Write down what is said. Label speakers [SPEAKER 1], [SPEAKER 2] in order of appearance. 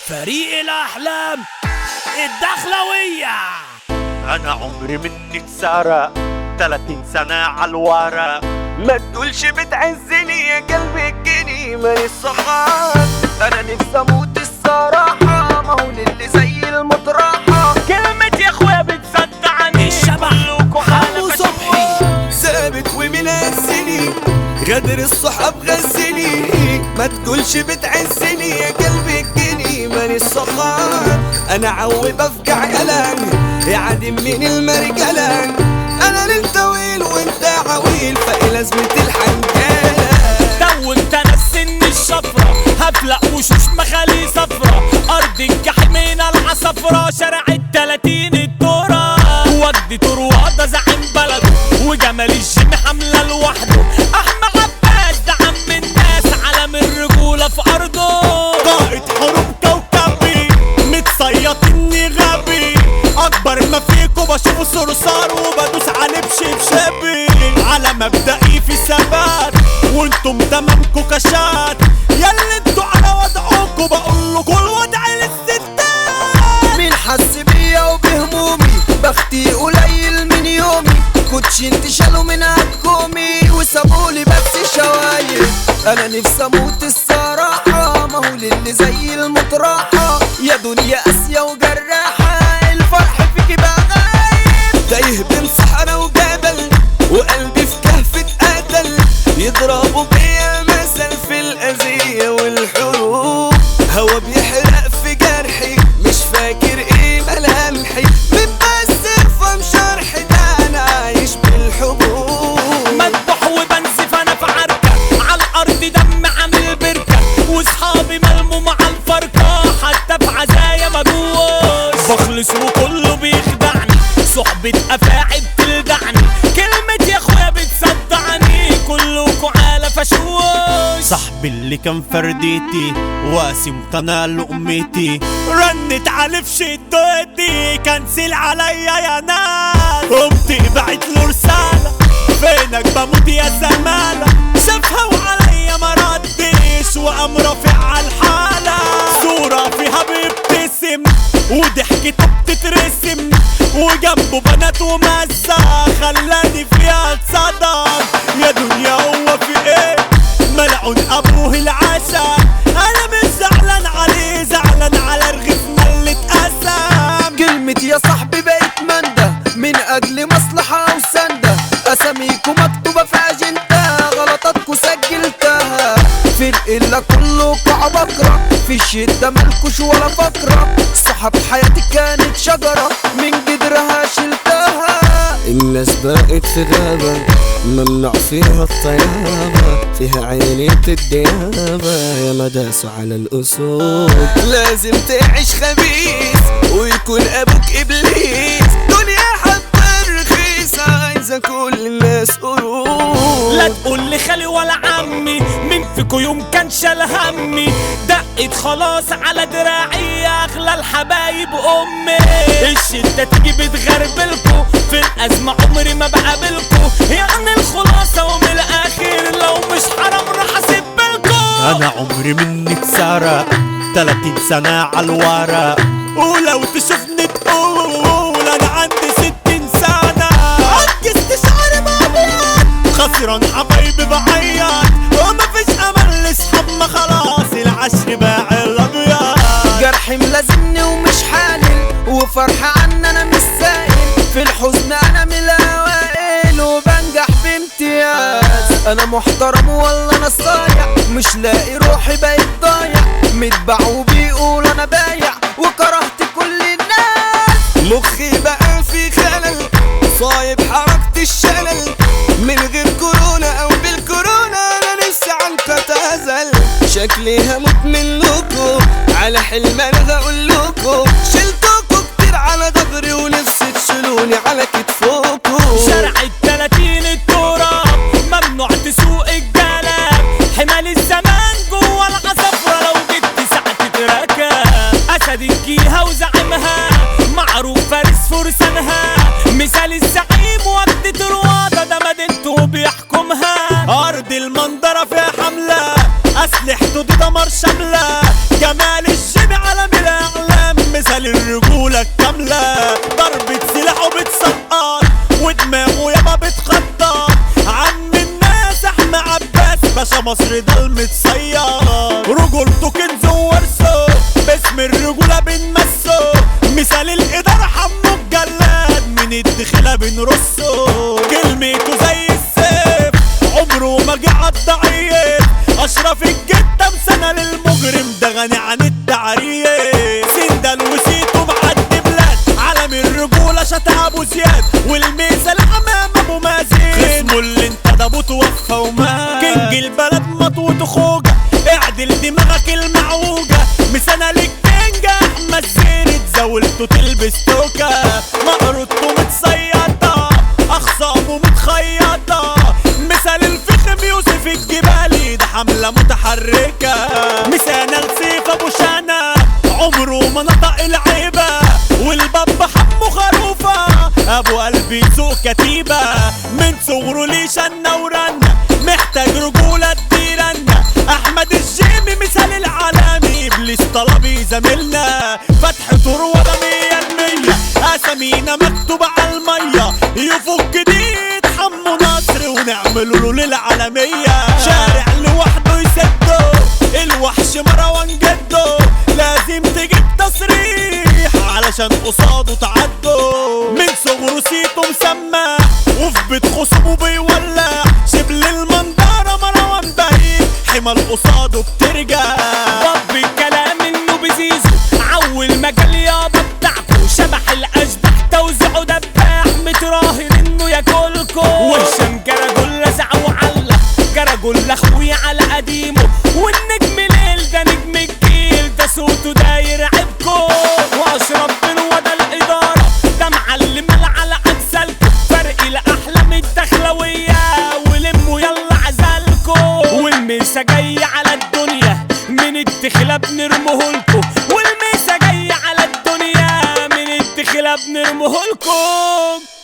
[SPEAKER 1] فريق الأحلام الدخلوية.
[SPEAKER 2] أنا عمري منك سارة 30 سنة عالورا، ما تقولش بتعزني يا قلبي الجني مالي الصحاب. أنا نفسي أموت الصراحة، ما هو اللي زي المطرحة
[SPEAKER 1] كلمة يا أخويا بتصدعني. الشبح حمو صبحي
[SPEAKER 3] ثابت ومنزلي غدر الصحاب غزني، ما تقولش بتعزني يا قلبي الجني مالي الصحاب. انا عوب افجع قلق يا عادم من المرجلة، انا ليل طويل وانت عويل فايه لازمة الحنجالة.
[SPEAKER 1] وانت نسن الشفرة هفلق وشوش مخالي صفرة، ارض الجحيمين العصفرة، شارع ال30 الدورة، وجد طروادة زعيم بلده، وجمال الجيم حملة لوحده، احمد عباس ده عم الناس علم الرجولة في ارضه.
[SPEAKER 3] قائد حروب كوكبي متصيط اني غبي، اكبر ما فيكو بشوفه صرصار وبدوس عليه بشبشبي، على مبدئي في ثبات وانتم تمامكو كشات، ياللي انتوا على وضعكو بقولوا كل وضع للستات. مين حس بيا وبهمومي بختي قليل من يومي، كنتش انت شالوا من عكومي وسابولي بس شوايب. انا نفسي اموت الصراحة، ما هو اللي زي المطرحة يا دنيا قاسية وجراحة، الفرح فيكي بقى غايب. تايه بين صحراء وجبل وقلبي في كهف اتقتل، يضربوا بيا المثل في الأذية والحروب، هوا بيحرق في جرحي مش فاكر ايه ملامحي، متبسم شرحي ده انا عايش بالحبوب.
[SPEAKER 1] مذبح وبنزف انا في عركة على الارض دم عامل بركة، واصحابي ملموا مع الفرقة حتى في عزايا مدوش، بخلص وكله بيخدعني، صحبة افاعي بتلدعني، كلمة يا اخويا بتصدعني، كلكوا على فشوش.
[SPEAKER 3] صاحبي اللي كان فرديتي واسم قناة لقمتي، رنت على في شدتي كنسل عليا يا ناس، قمت بعت له رسالة فينك بموت يا زمالة، شافها وعليا ما ردش وقام رافع على الحالة، صورة فيها بيبتسم وضحكتها بتترسم وجنبه بنات ومزة، خلاني فيها اتصدم يا دنيا هو في ايه ملعون ابوه العسى، انا مش زعلان عليه زعلان على رغيف ملة قسم. كلمة يا صاحبي بقت منده من اجل مصلحة او سندة، اساميكو مكتوبة في اجندة غلطاتكو سجلتها، فرق الا كلكو عبقرة في الشدة مالكوش ولا فقرة، صحاب حياتي كانت شجرة من جدرها شلتها. الناس بقت في غابة ممنوع فيها الطيابة، فيها عينية الديابة يا مداسوا على الأسود، لازم تعيش خبيث ويكون أبوك إبليس، دنيا حتى رخيصة عايزة كل الناس قرود.
[SPEAKER 1] لا تقول لي خالي ولا عمي مين فيكو يوم كان شال همي، دقت خلاص على دراعي اغلى الحبايب امي، الشدة تيجي بتغربلكو في الازمة عمري ما بقابلكو، يعني الخلاصة ومن الاخر لو مش حرام راح اسيبلكو.
[SPEAKER 3] أنا عمري منك سارة 30 سنة عالورا، ولو تشوفني تقول أنا عندي 60 سنة، عجزت شعري مبيض خسران حبايبي بعيط، ومفيش أمل لصحاب ما خلاص العشر باع الأبيض، جرحي ملازمني ومش حالل وفرحة عني أنا مش سائل، في الحزن أنا من الأوائل وبنجح بامتياز، أنا محترم والله أنا صايع مش لاقي روحي بقيت ضايع، متباع وبيقول أنا بايع وكرهت كل الناس، مخي بقى في خلل صايب حركة الشلل، من غير كورونا أو بالكورونا أنا نفسي عنك أتهزل، شكلي هموت منكو على حلم أنا هقولكو، شلتوكو كتير على ضهري ونفسي تشيلوني على كتفوكو،
[SPEAKER 1] شارع ال30 التراب ممنوع تسوق الجلاب، حمال الزمان جوا العصفرة لو جيت ساعة تتركب، أسد الجيهة وزعيمها معروف فارس فرسانها، مثال الزعيم وجد طروادة ده مدينته بيحكمها، أرض المنظرة فيها حملة أسلحته دي دمار شاملة، جمال الجيم على
[SPEAKER 3] مثال الرجولة الكاملة، ضربة سلاحه بتسقط ودماغه يابا بتخطط. عم الناس احمى عباس باشا مصر ده المتصيد، رجولته كنز وورثه باسم الرجولة بنمسه. مثال الإدارة حمو الجلاد من الدخلة بنرصه، كلمته زي السيف عمره ما جه عالضعيف. أشرف الجدة مسنة للمجرم ده غني عن التعريف. سندل وسيته معدي بلاد عالم الرجولة شتا أبو زياد، والميزة حمام أبو مازن اسمه اللي انتدبه توفى ومات. كينج البلد مطوته خوجة اعدل دماغك المعوجة. مسنة للكينج أحمد زين اتزاولته تلبس توكة، مقرطته متصيطة أخصامه متخيطة. مثال الفخم يوسف الجبالي ده حملة متحركة. مسانة لسيف أبو شانا عمره ما نطق العيبة، والباب حمو خروفة أبو قلبي سوق كتيبة. من صغره ليه شنة ورنة محتاج رجولة تديرنا. أحمد الجيمي مثال العالمي إبليس طلبي زميلنا. فتح طروة ده 100%، أسامينا مكتوبة عالمية. يفك جديد حمو نصر ونعمله له للعالمية. شارع لوحده يسده الوحش مروان جده، لازم تجيب تصريح علشان قصاده تعدوا. من صغره سيته مسمى وفي بيت خصمه بيولع. شبل المنظرة مروان بعيد حمل قصاده بترجع.
[SPEAKER 1] رب الكلام انه بزيزو عول مجال يابا بتاعكو. شبح الاشباح توزيعه دباح متراهن انه ياكلكو. وهشام جرجل لزع وعلق جرجل اخويا على قديمه. والنجم ليل ده نجم الجيل ده صوته داير عبكو. واشرف بنوة ده الاداره ده معلم على امثالكو. فرق الاحلام الدخلويه ولموا يلا عزالكو. والميسا جاي على الدنيا من الدخله بنرمهولكو. والميسا جاي على الدنيا من الدخله بنرمهولكو.